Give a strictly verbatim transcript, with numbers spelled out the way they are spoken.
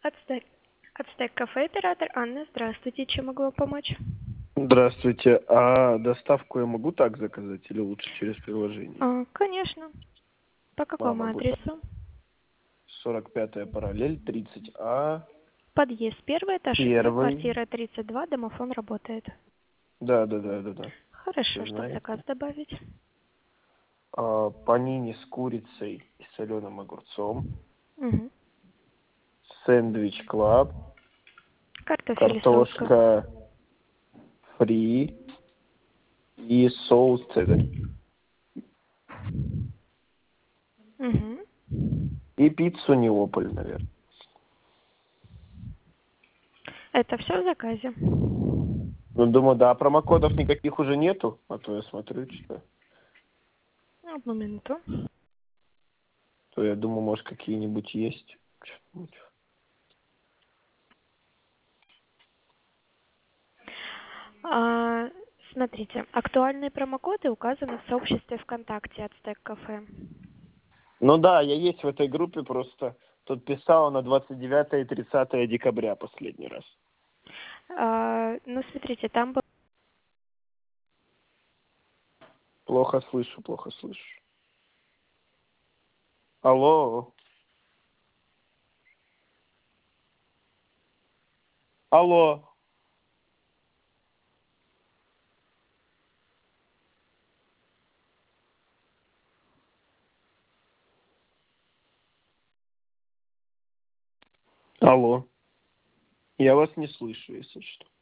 Ацтек. Ацтек кафе, оператор Анна. Здравствуйте, чем могу вам помочь? Здравствуйте. А доставку я могу так заказать или лучше через приложение? А, конечно. По какому Мама будет. адресу? сорок пятая параллель, тридцать А. Подъезд, первый этаж, окно, Первый. квартира тридцать два, домофон работает. Да, да, да, да, да. Хорошо, Все что в заказ знаете. добавить? А, панини с курицей и соленым огурцом. Угу. Сэндвич клаб. Картофель и соуска. Картошка фри. И соус цезарь. Угу. И пиццу Неаполь, наверное. Это все в заказе? Ну, думаю, да, промокодов никаких уже нету, а то я смотрю, что. Одну минуту. То я думаю, может, какие-нибудь есть. Что-нибудь. А, смотрите, актуальные промокоды указаны в сообществе ВКонтакте Ацтек кафе. Ну да, я есть в этой группе, просто тут писал на двадцать девятое и тридцатое декабря последний раз. А, ну, смотрите, там был... Плохо слышу, плохо слышу. Алло. Алло. Алло. Я вас не слышу, если что.